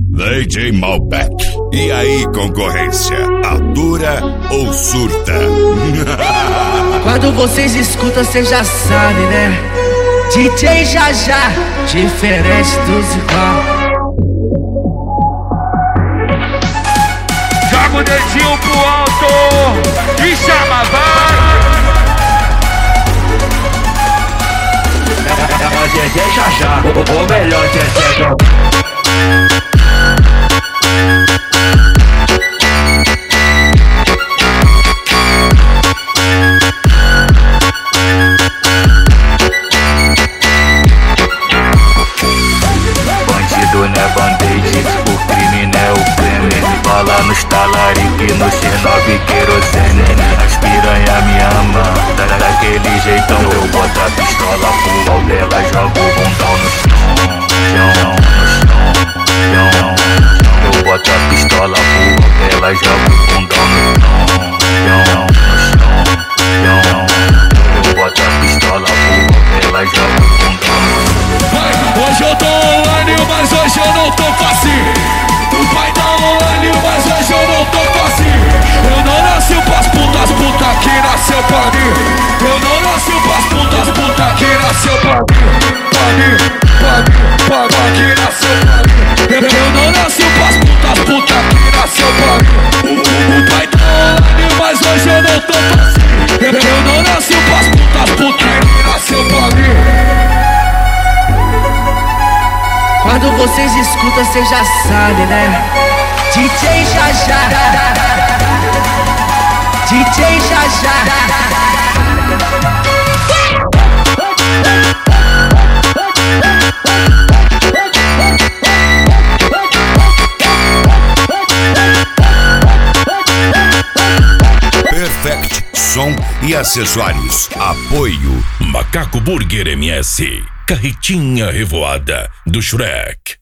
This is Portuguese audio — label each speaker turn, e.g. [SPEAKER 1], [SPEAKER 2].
[SPEAKER 1] DJ Malbec. E aí, concorrência, atura ou surta?
[SPEAKER 2] Quando vocês escutam, cês já sabem, né? DJ Já, diferente dos igual.
[SPEAKER 3] Joga o dedinho pro alto e chama, vai!
[SPEAKER 4] É o DJ Já, o melhor DJ. Bandido não é band-aid, o crime não é o creme. Bala nos talarique, no X9 querosene. As piranha me ama, daquele jeitão. Eu boto a pistola pro alto dela, jogo o bundão no chão. Eu boto a pistola pro alto dela, jogo o bundão no chão. Eu boto a pistola pro alto dela, jogo o bundão no chão.
[SPEAKER 3] Hoje eu tô online, mas hoje eu não tô fácil. O pai tá online, mas hoje eu não tô fácil. Eu não nasci pras putas, puta que nasceu pra mim. Eu não nasci pras putas, puta que nasceu pra mim. Pra que nasceu pra mim. Eu não nasci pras putas, puta que nasceu pra mim. O pai tá online, mas hoje eu não tô fácil. Eu não nasci pras putas, puta que nasceu pra mim.
[SPEAKER 2] Quando vocês escutam, cês já sabem, né? DJ Já, DJ Já.
[SPEAKER 1] Perfect Som e Acessórios. Apoio
[SPEAKER 5] Macaco Burger MS. Carretinha revoada do Shrek.